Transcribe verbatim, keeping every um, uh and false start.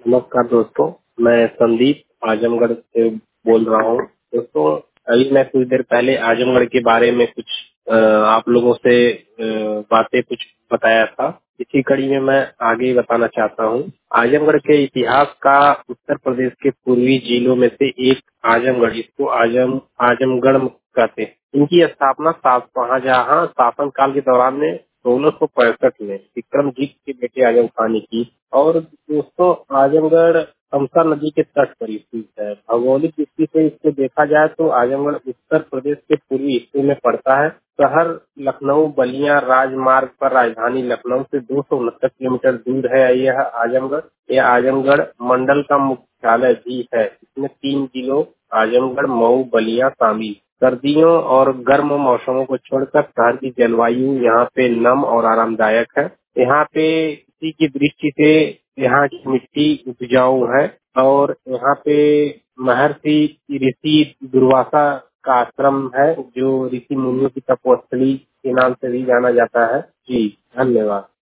नमस्कार दोस्तों, मैं संदीप आजमगढ़ से बोल रहा हूँ। दोस्तों, अभी मैं कुछ देर पहले आजमगढ़ के बारे में कुछ अ, आप लोगों से अ, बातें कुछ बताया था। इसी कड़ी में मैं आगे बताना चाहता हूँ। आजमगढ़ के इतिहास का उत्तर प्रदेश के पूर्वी जिलों में से एक आजमगढ़, इसको आजम आजमगढ़ कहते हैं। इनकी स्थापना शाहजहां शासन काल के दौरान में सोलह सौ पैंसठ में विक्रमजीत के बेटे आजम खान ने की। और दोस्तों, आजमगढ़ तमसा नदी के तट पर स्थित है। भौगोलिक दृष्टि से इसको देखा जाए तो आजमगढ़ उत्तर प्रदेश के पूर्वी हिस्से में पड़ता है। शहर लखनऊ बलिया राजमार्ग पर राजधानी लखनऊ से दो सौ उनहत्तर किलोमीटर दूर है यह आजमगढ़। यह आजमगढ़ मंडल का मुख्यालय भी है। इसमें तीन जिलों आजमगढ़, मऊ, बलिया शामिल। सर्दियों और गर्म मौसमों को छोड़कर शहर की जलवायु यहाँ पे नम और आरामदायक है। यहाँ पे कृषि की दृष्टि से यहाँ की मिट्टी उपजाऊ है और यहाँ पे महर्षि ऋषि दुर्वासा का आश्रम है, जो ऋषि मुनियों की तपोस्थली के नाम से भी जाना जाता है। जी, धन्यवाद।